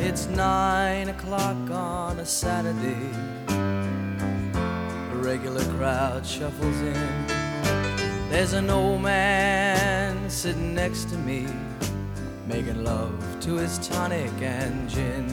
It's 9 o'clock on a Saturday. The regular crowd shuffles in. There's an old man sitting next to me, making love to his tonic and gin.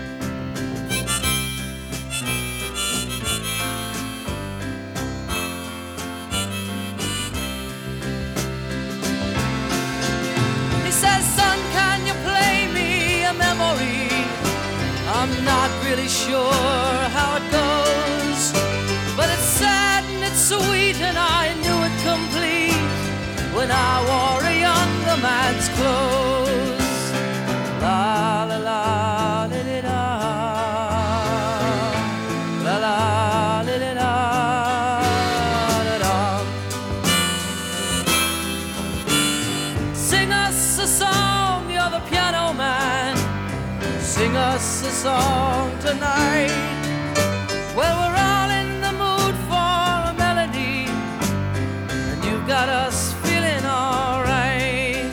He says, son, can you play me a memory? I'm not really sure how it goes, but it's sad and it's sweet, and I knew it complete when I wore a younger man's clothes. La la la li li da, la la li li da, da da. Sing us a song, you're the piano man. Sing us a song tonight. Well, we're all in the mood for a melody, and you've got us feeling all right.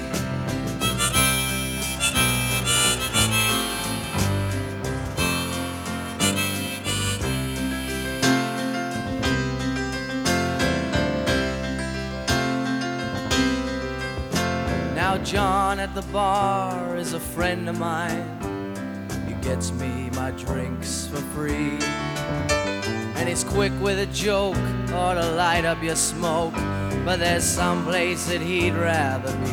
Now John at the bar is a friend of mine. Gets me my drinks for free, and he's quick with a joke or to light up your smoke, but there's some place that he'd rather be.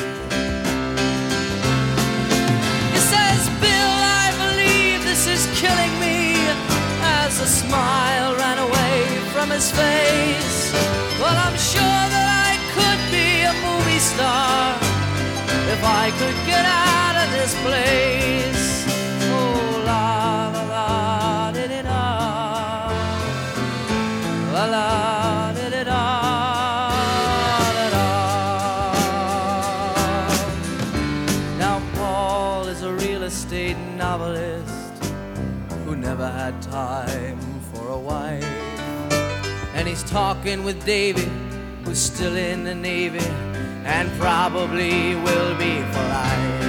He says, Bill, I believe this is killing me, as a smile ran away from his face. Well, I'm sure that I could be a movie star if I could get out of this place. Oh, la la la di di da, la la di di da, da da. Now Paul is a real estate novelist who never had time for a wife, and he's talking with Davy, who's still in the Navy and probably will be for life.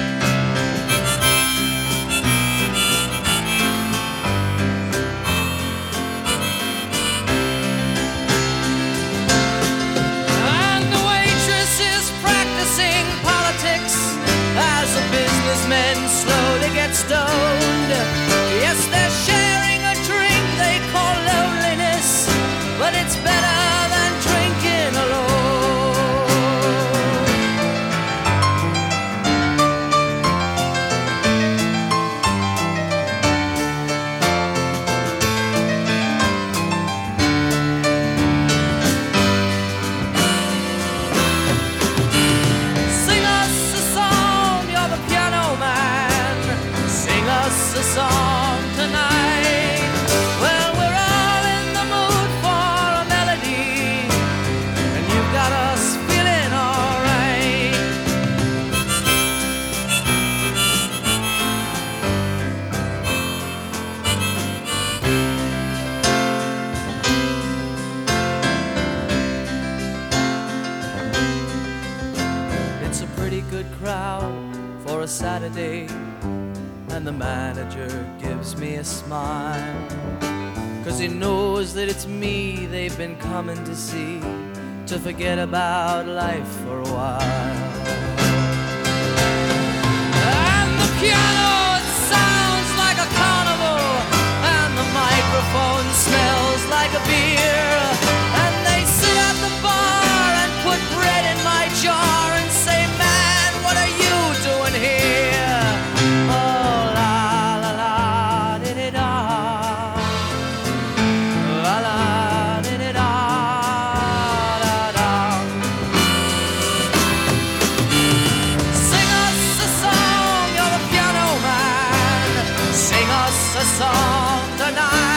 As the businessmen slowly get stoned, yes, they're sharing a drink they call loneliness, but it's better than drinking alone. A song tonight. Well, we're all in the mood for a melody, and you've got us feeling all right. It's a pretty good crowd for a Saturday, and the manager gives me a smile, 'cause he knows that it's me they've been coming to see, to forget about life for a while. And the piano, it sounds like a carnival, and the microphone smells like a beer, and they sit at the bar and put bread in my jar and say, man, what are you doing here? Oh, a song tonight.